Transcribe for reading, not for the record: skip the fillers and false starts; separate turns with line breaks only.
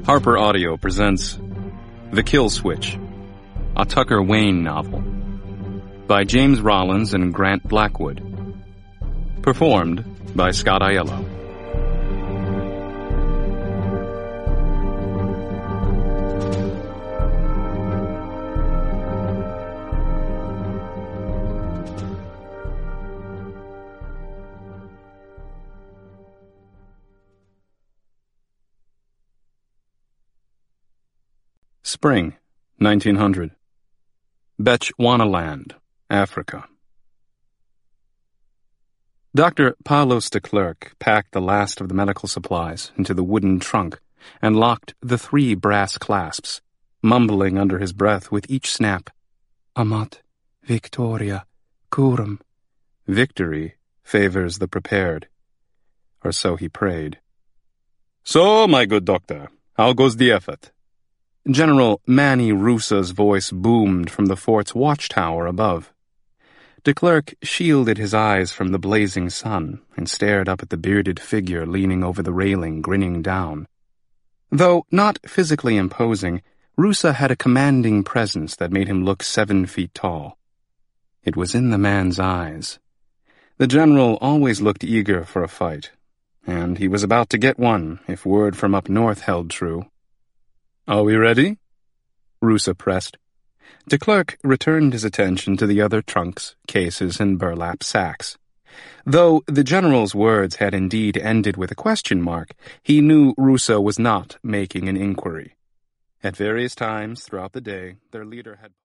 Harper Audio presents The Kill Switch, a Tucker Wayne novel, by James Rollins and Grant Blackwood. Performed by Scott Aiello. Spring, 1900. Bechuanaland, Africa. Dr. Paulus de Klerk packed the last of the medical supplies into the wooden trunk and locked the 3 brass clasps, mumbling under his breath with each snap, Amat, Victoria, Curum. Victory favors the prepared. Or so he prayed. "So, my good doctor, how goes the effort?" General Manny Rusa's voice boomed from the fort's watchtower above. De Klerk shielded his eyes from the blazing sun and stared up at the bearded figure leaning over the railing, grinning down. Though not physically imposing, Rusa had a commanding presence that made him look 7 feet tall. It was in the man's eyes. The general always looked eager for a fight, and he was about to get one if word from up north held true. "Are we ready?" Rusa pressed. De Klerk returned his attention to the other trunks, cases, and burlap sacks. Though the general's words had indeed ended with a question mark, he knew Rusa was not making an inquiry. At various times throughout the day, their leader had